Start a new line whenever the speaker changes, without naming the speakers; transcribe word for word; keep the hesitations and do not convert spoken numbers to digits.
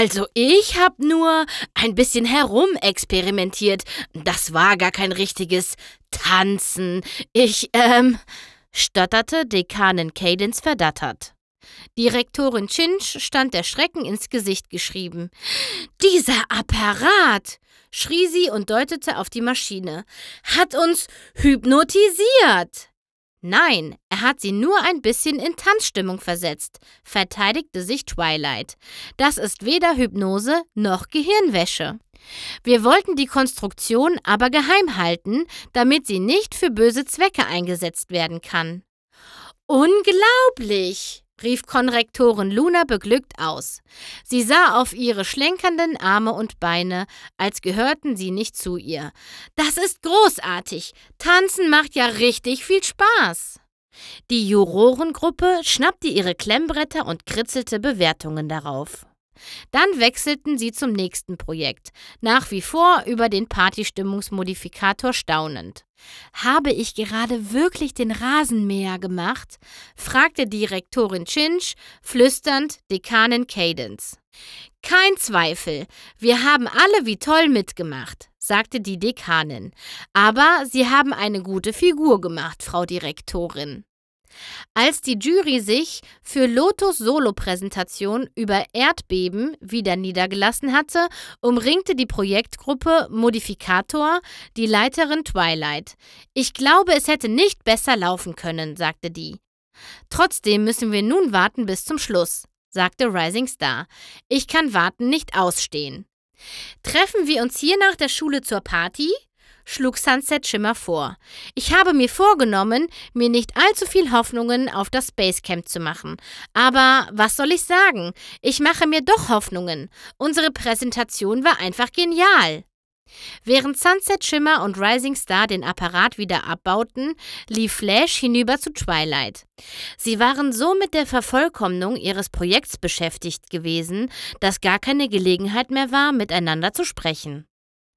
Also ich habe nur ein bisschen herumexperimentiert. Das war gar kein richtiges Tanzen. Ich, ähm, stotterte Dekanin Cadence verdattert. Direktorin Chinch stand der Schrecken ins Gesicht geschrieben. »Dieser Apparat«, schrie sie und deutete auf die Maschine, »hat uns hypnotisiert!« »Nein, er hat sie nur ein bisschen in Tanzstimmung versetzt«, verteidigte sich Twilight. »Das ist weder Hypnose noch Gehirnwäsche. Wir wollten die Konstruktion aber geheim halten, damit sie nicht für böse Zwecke eingesetzt werden kann.« »Unglaublich«, rief Konrektorin Luna beglückt aus. Sie sah auf ihre schlenkernden Arme und Beine, als gehörten sie nicht zu ihr. »Das ist großartig. Tanzen macht ja richtig viel Spaß.« Die Jurorengruppe schnappte ihre Klemmbretter und kritzelte Bewertungen darauf. Dann wechselten sie zum nächsten Projekt, nach wie vor über den Partystimmungsmodifikator staunend. »Habe ich gerade wirklich den Rasenmäher gemacht?« fragte Direktorin Chinch, flüsternd Dekanin Cadence. »Kein Zweifel, wir haben alle wie toll mitgemacht«, sagte die Dekanin. »Aber Sie haben eine gute Figur gemacht, Frau Direktorin.« Als die Jury sich für Lotus Solo-Präsentation über Erdbeben wieder niedergelassen hatte, umringte die Projektgruppe Modifikator die Leiterin Twilight. »Ich glaube, es hätte nicht besser laufen können«, sagte die. »Trotzdem müssen wir nun warten bis zum Schluss«, sagte Rising Star. »Ich kann Warten nicht ausstehen.« »Treffen wir uns hier nach der Schule zur Party?«, schlug Sunset Shimmer vor. »Ich habe mir vorgenommen, mir nicht allzu viel Hoffnungen auf das Spacecamp zu machen. Aber was soll ich sagen? Ich mache mir doch Hoffnungen. Unsere Präsentation war einfach genial.« Während Sunset Shimmer und Rising Star den Apparat wieder abbauten, lief Flash hinüber zu Twilight. Sie waren so mit der Vervollkommnung ihres Projekts beschäftigt gewesen, dass gar keine Gelegenheit mehr war, miteinander zu sprechen.